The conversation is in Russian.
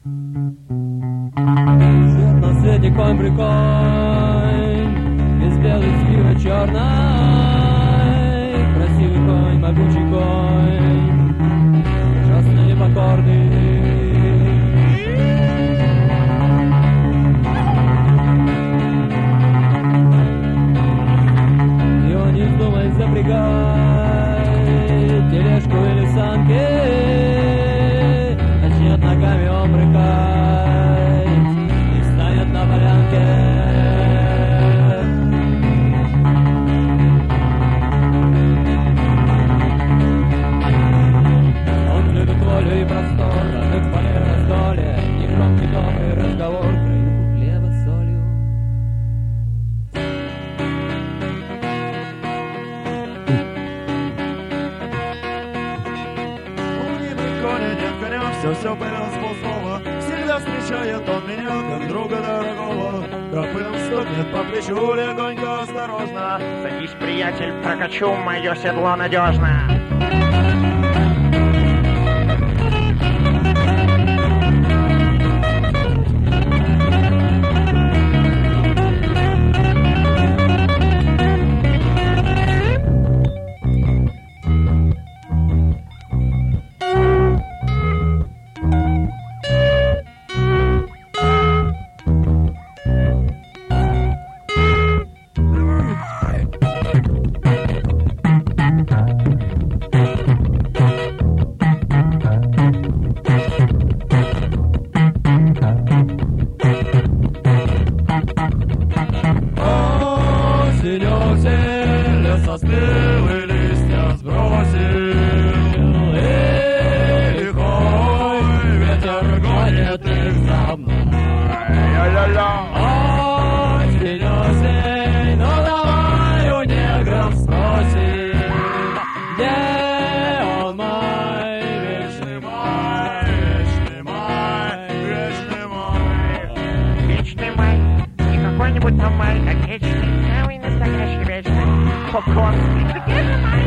Свет на свете конь-приконь, без белой сливы черной, красивый конь, могучий конь, ужасно непокорный. Запрягай тележку или санки, начнет ногами он брыкать и станет на полянке. Он любит волю и простор, родных полей раздолье, негромкий добрый разговор, краюху хлеба с солью. Все появилось полслова. Всегда встречает он меня, как друга дорогого. Копытом стукнет по плечу, легонько, осторожно. Садись, приятель, прокачу, мое седло надежно. Сосновые листья сбросил, и лихой ветер гонит их за мной. Осень, осень, ну давай у негров спросим, где он май, вечный май, вечный май, вечный май. Вечный май, не какой-нибудь там май, а вечный, самый настоящий вечный. Попкорн.